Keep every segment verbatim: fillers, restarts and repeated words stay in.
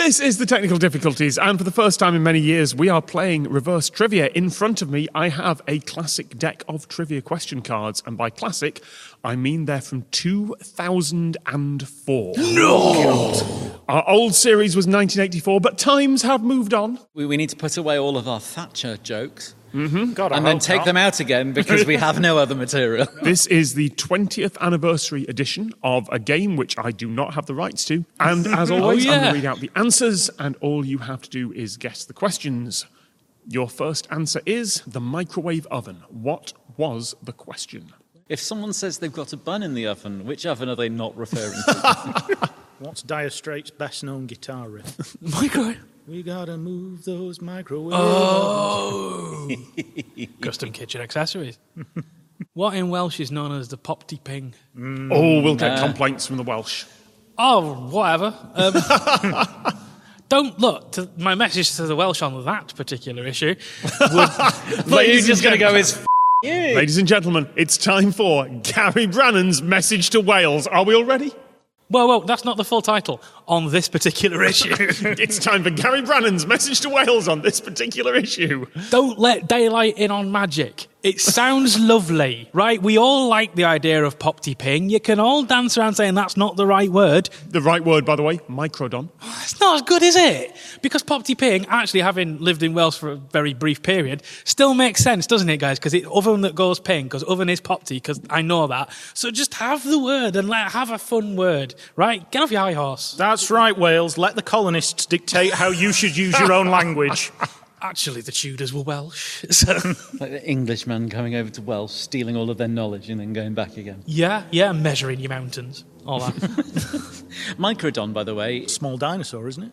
This is the Technical Difficulties, and for the first time in many years, we are playing reverse trivia. In front of me, I have a classic deck of trivia question cards, and by classic, I mean they're from two thousand four. No! Our old series was nineteen eighty-four, but times have moved on. We, we need to put away all of our Thatcher jokes. Mm-hmm. God, and then take not. them out again because we have no other material. This is the twentieth anniversary edition of a game which I do not have the rights to. And as always, oh, yeah. I'm going to read out the answers, and all you have to do is guess the questions. Your first answer is the microwave oven. What was the question? If someone says they've got a bun in the oven, which oven are they not referring to? What's Dire Straits' best-known guitar riff? Microwave. We gotta move those microwaves. Oh! Custom kitchen accessories. What in Welsh is known as the popty ping? Mm. Oh, we'll get uh, complaints from the Welsh. Oh, whatever. Um, don't look. To, my message to the Welsh on that particular issue would... But you're just going to go as... F- you. Ladies and gentlemen, it's time for Gary Brannan's message to Wales. Are we all ready? Well, well, that's not the full title on this particular issue. It's time for Gary Brannan's message to Wales on this particular issue. Don't let daylight in on magic. It sounds lovely, right? We all like the idea of popty ping. You can all dance around saying that's not the right word. The right word, by the way, microdon. It's not as good, is it? Because popty ping, actually having lived in Wales for a very brief period, still makes sense, doesn't it, guys? Because it's oven that goes ping, because oven is popty, because I know that. So just have the word and let have a fun word, right? Get off your high horse. That's right, Wales. Let the colonists dictate how you should use your own language. Actually, the Tudors were Welsh. So. Like the Englishman coming over to Welsh, stealing all of their knowledge and then going back again. Yeah, yeah, measuring your mountains. All that. Microdon, by the way. Small dinosaur, isn't it?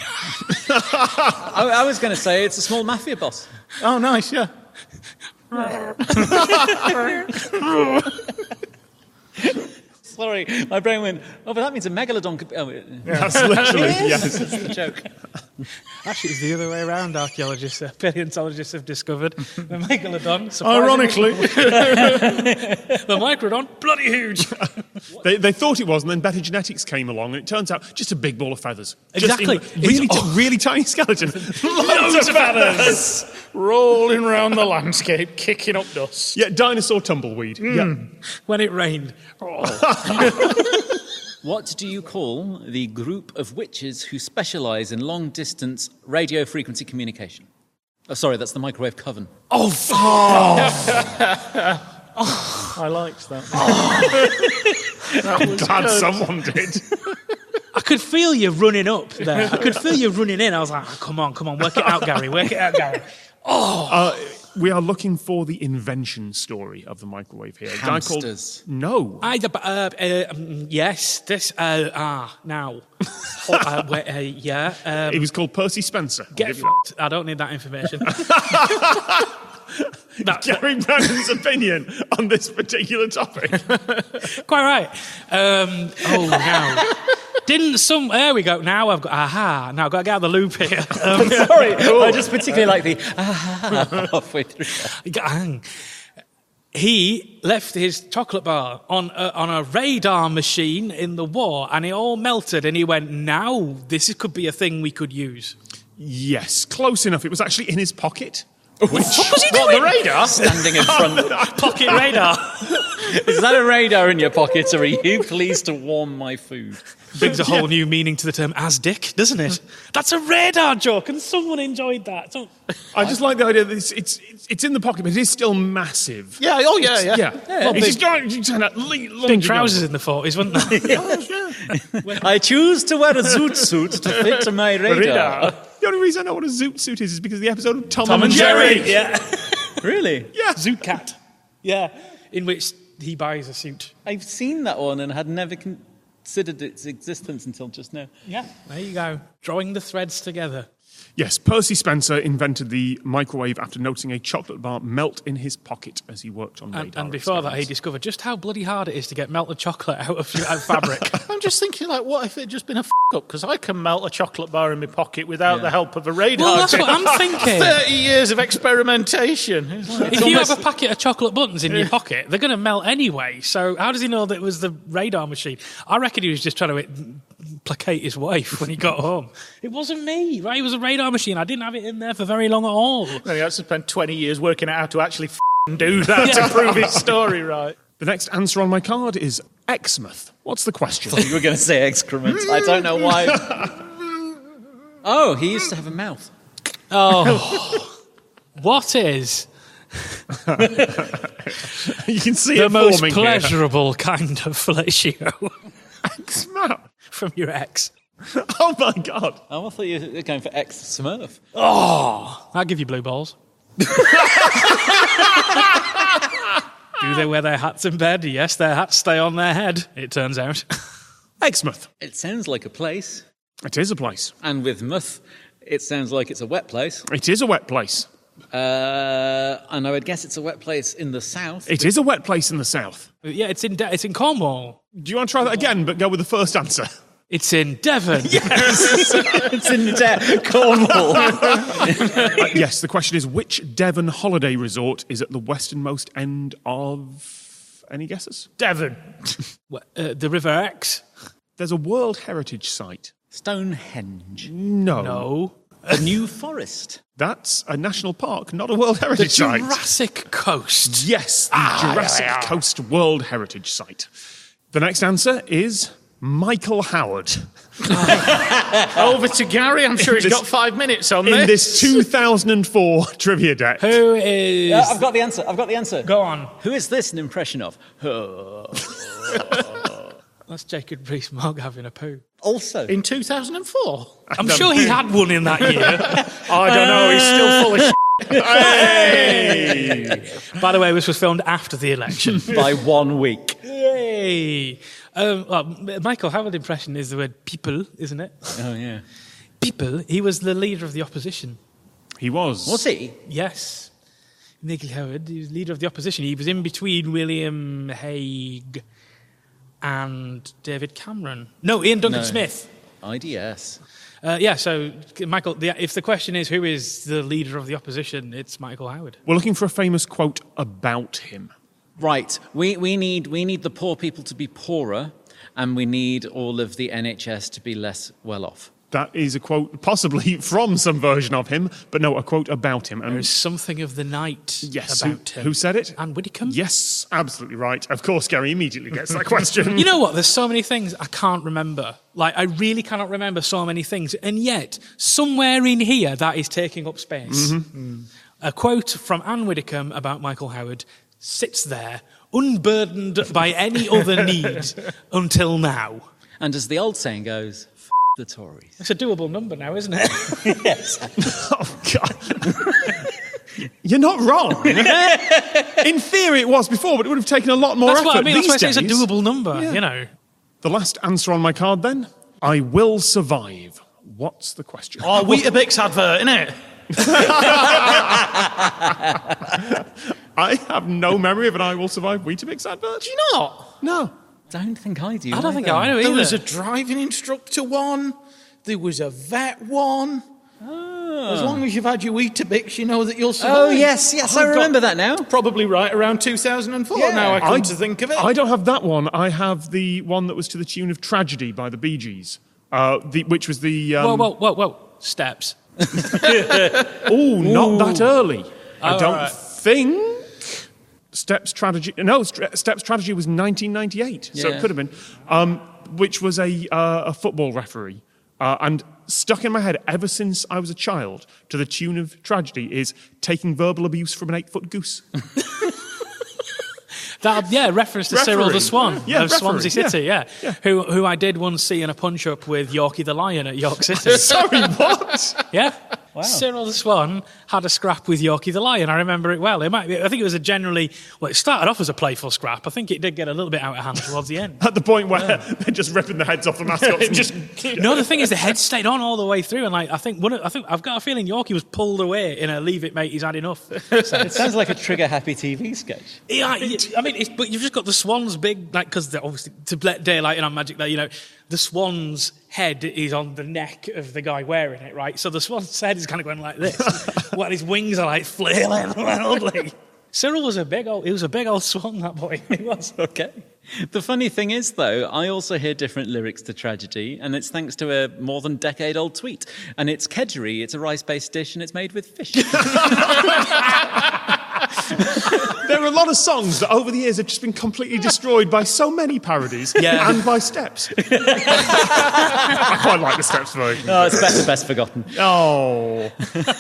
I, I was going to say it's a small mafia boss. Oh, nice, yeah. Sorry, my brain went, oh, but that means a megalodon could be... Oh, yeah. That's literally, yes. That's the joke. Actually, it's the other way around, archaeologists, uh, paleontologists have discovered. The megalodon, ironically. The microdon, bloody huge. they, they thought it was, and then Better Genetics came along, and it turns out just a big ball of feathers. Exactly. Just in, really, oh. t- really tiny skeleton. Loads of feathers. Rolling around the landscape, kicking up dust. Yeah, dinosaur tumbleweed. Mm. Yeah. When it rained. Oh. What do you call the group of witches who specialise in long-distance radio frequency communication? Oh, sorry, that's the microwave coven. Oh, oh. oh. I liked that. Oh. I'm glad good. Someone did. I could feel you running up there. I could feel you running in. I was like, oh, come on, come on, work it out, Gary, work it out, Gary. Oh. Uh, we are looking for the invention story of the microwave here. Hamsters. A guy called... No. I, uh, uh, um, yes, this, uh, ah, now. oh, uh, wait, uh, yeah. Um, he was called Percy Spencer. Get f***ed. I don't need that information. That, Gary Brannan's opinion on this particular topic. Quite right. Um, oh, now. Didn't some... There we go. Now I've got... Aha. Now I've got to get out of the loop here. Um, Sorry. I just particularly like the... Aha. Halfway through. He left his chocolate bar on a, on a radar machine in the war, and it all melted, and he went, now this could be a thing we could use. Yes. Close enough. It was actually in his pocket. Which, what was he doing? What, the radar? Standing in front. Pocket radar. Is that a radar in your pocket, or are you pleased to warm my food? Brings a whole yeah. new meaning to the term asdick, doesn't it? That's a radar joke, and someone enjoyed that. Don't... I just like the idea that it's, it's, it's in the pocket, but it is still massive. Yeah, oh yeah, it's, yeah. Yeah, yeah. Well, it's going to big trousers in the forties, wasn't there? I choose to wear a zoot suit to fit my radar. radar. The only reason I know what a zoot suit is is because of the episode of Tom, Tom and, and Jerry. Jerry. Yeah. Really? Yeah. Zoot Cat. Yeah. In which he buys a suit. I've seen that one and had never considered its existence until just now. Yeah. There you go. Drawing the threads together. Yes, Percy Spencer invented the microwave after noticing a chocolate bar melt in his pocket as he worked on radar. And, and before that, he discovered just how bloody hard it is to get melted chocolate out of, out of fabric. I'm just thinking, like, what if it had just been a f***ing up because I can melt a chocolate bar in my pocket without Yeah. the help of a radar. Well, that's what I'm thinking. Thirty years of experimentation. It's like- If you have a packet of chocolate buttons in your pocket, they're going to melt anyway. So how does he know that it was the radar machine? I reckon he was just trying to placate his wife when he got home. It wasn't me, right? It was a radar machine. I didn't have it in there for very long at all. Then he had to spend twenty years working out how to actually f***ing do that to prove his story right. The next answer on my card is Exmouth. What's the question? You were going to say excrement. I don't know why. Oh, he used to have a mouth. Oh, what is You can see the it most forming here. pleasurable kind of fellatio Exmouth. from your ex? Oh my god. Oh, I thought you were going for ex-Smurf. Oh, I'll give you blue balls. Do they wear their hats in bed? Yes, their hats stay on their head, it turns out. Exmouth. It sounds like a place. It is a place. And with muth, it sounds like it's a wet place. It is a wet place. Uh, and I would guess it's a wet place in the south. It is a wet place in the south. Yeah, it's in De- it's in Cornwall. Do you want to try that again, but go with the first answer? It's in Devon. It's in De- Cornwall. Uh, yes, the question is, which Devon holiday resort is at the westernmost end of... Any guesses? Devon. What, uh, the River Exe? There's a World Heritage Site. Stonehenge. No. No. A New Forest. That's a national park, not a World The Heritage Site. Jurassic Coast. Yes, the Jurassic Coast World Heritage Site. The next answer is Michael Howard. Over to Gary. I'm sure he's this- got five minutes on In this. this two thousand four trivia deck. Who is... Uh, I've got the answer. I've got the answer. Go on. Who is this an impression of? Oh. That's Jacob Rees-Mogg having a poo. Also, In two thousand four. I'm sure he had one in that year. I don't know. He's still full of shit. By the way, this was filmed after the election. by one week. Yay! Um, well, Michael Howard impression is the word people, isn't it? Oh, yeah. People. He was the leader of the opposition. He was. Was he? Yes. Michael Howard, he was leader of the opposition. He was in between William Hague and David Cameron. No, Ian Duncan No. Smith. I D S. Uh, yeah, so, Michael, the, if the question is who is the leader of the opposition, it's Michael Howard. We're looking for a famous quote about him. Right. We, we, need, we need the poor people to be poorer, and we need all of the N H S to be less well off. That is a quote possibly from some version of him, but no, a quote about him. And There's something of the night yes, about who, him. who said it? Anne Widdecombe? Yes, absolutely right. Of course, Gary immediately gets that question. You know what? There's so many things I can't remember. Like, I really cannot remember so many things. And yet, somewhere in here, that is taking up space. Mm. A quote from Anne Widdecombe about Michael Howard sits there, unburdened by any other need until now. And as the old saying goes, F the Tories. It's a doable number now, isn't it? Oh, God. You're not wrong. In theory, it was before, but it would have taken a lot more That's effort what I mean. That's these why I say it's a days. doable number, you know. The last answer on my card, then. I will survive. What's the question? Oh, Weetabix advert, innit? I have no memory of an I will survive Weetabix advert. Do you not? No. Don't think I do. I don't think either. I know either. There was a driving instructor one. There was a vet one. As long as you've had your Weetabix, you know that you'll survive. Oh, yes, yes, I I've got- remember that now. Probably right around two thousand four, Yeah. now I come I- to think of it. I don't have that one. I have the one that was to the tune of Tragedy by the Bee Gees, uh, the, which was the... Um, Whoa, whoa, whoa, whoa. Steps. Oh, not that early. I Oh, don't right. think... Steps Tragedy... No, St- Steps Tragedy was nineteen ninety-eight, so Yeah. it could have been. Um, which was a, uh, a football referee. Uh, and stuck in my head ever since I was a child to the tune of Tragedy is taking verbal abuse from an eight-foot goose. That, yeah, reference to Cyril Referee. the Swan Yeah, of referee, Swansea City, yeah. yeah. Who who I did once see in a punch-up with Yorkie the Lion at York City. Sorry, what? Yeah. Cyril the Swan had a scrap with Yorkie the Lion. I remember it well. It might be, I think it was a generally, well, it started off as a playful scrap. I think it did get a little bit out of hand towards the end. At the point where they're just ripping the heads off the mascots. and just No, the thing is, the head stayed on all the way through, and like I think one, of, I think I've got a feeling Yorkie was pulled away in a "Leave it, mate, he's had enough." So, It sounds like a trigger-happy T V sketch. yeah, yeah, I mean, it's, but you've just got the Swan's big, like, because obviously to let daylight in on Magic, there, you know, the Swan's head is on the neck of the guy wearing it, right? So the swan's head is kind of going like this, while his wings are like flailing wildly. Cyril was a big old, he was a big old swan, that boy. He was. Okay. The funny thing is, though, I also hear different lyrics to Tragedy, and it's thanks to a more than decade-old tweet. And it's kedgeree, it's a rice-based dish, and it's made with fish. There are a lot of songs that over the years have just been completely destroyed by so many parodies Yeah. and by Steps. I quite like the Steps version. Oh, it's better, best forgotten. Oh.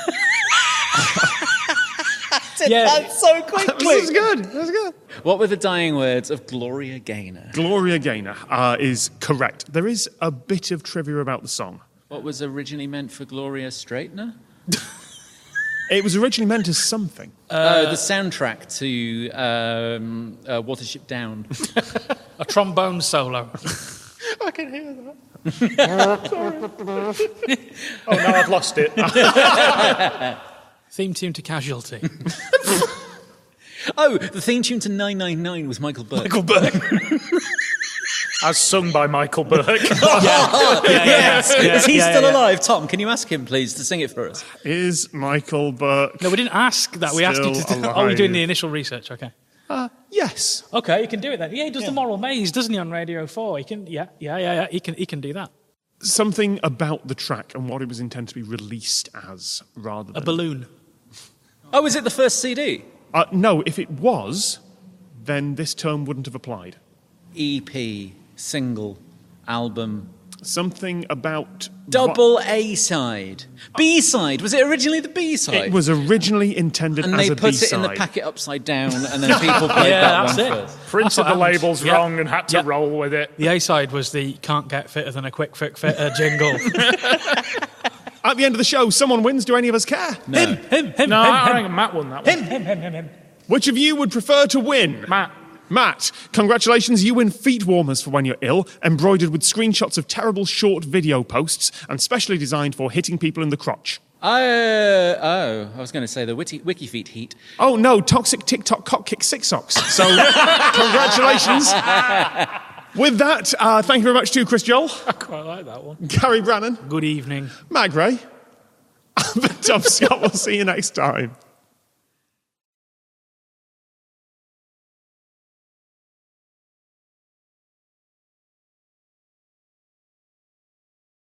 Yeah. That's so quickly. This is good. This is good. What were the dying words of Gloria Gaynor? Gloria Gaynor uh, is correct. There is a bit of trivia about the song. What was originally meant for Gloria Straightener? It was originally meant as something. Uh, the soundtrack to um, uh, Watership Down. A trombone solo. I can hear that. Oh, no, I've lost it. Theme tune to Casualty. Oh, the theme tune to nine nine nine was Michael Burke. Michael Burke. As sung by Michael Burke. yeah, yeah, Yes. yeah, Is he yeah, still yeah. alive? Tom, can you ask him, please, to sing it for us? Is Michael Burke... No, we didn't ask that. We asked you to. Still Do, oh, you're doing alive. the initial research. Okay. Uh, yes. Okay, you can do it then. Yeah, he does the Moral Maze, doesn't he, on Radio Four? He can. Yeah, yeah, yeah, yeah. He can. He can do that. Something about the track and what it was intended to be released as, rather than... A balloon. Oh, is it the first C D? Uh, no, if it was, then this term wouldn't have applied. E P, single, album, Something about... double A side, B side. Was it originally the B side? It was originally intended and as they a put B-side. it in the packet upside down, and then people played Yeah, that that's one it. first. Printed That's the what happened. labels Yeah. wrong and had to Yeah. roll with it. The A side was the "Can't get fitter than a quick fit fitter" jingle. At the end of the show, someone wins. Do any of us care? No. Him, him, him, No, him, I him. reckon Matt won that one. Him, him, him, him, him. Which of you would prefer to win? Matt. Matt, congratulations, you win feet warmers for when you're ill, embroidered with screenshots of terrible short video posts and specially designed for hitting people in the crotch. Uh, oh, I was going to say the witty, wiki feet heat. Oh no, toxic TikTok cock kick six socks. So, congratulations. With that, uh, thank you very much to Chris Joel, I quite like that one. Gary Brannan, Good evening. Mag Ray, and Tom Scott. We'll see you next time.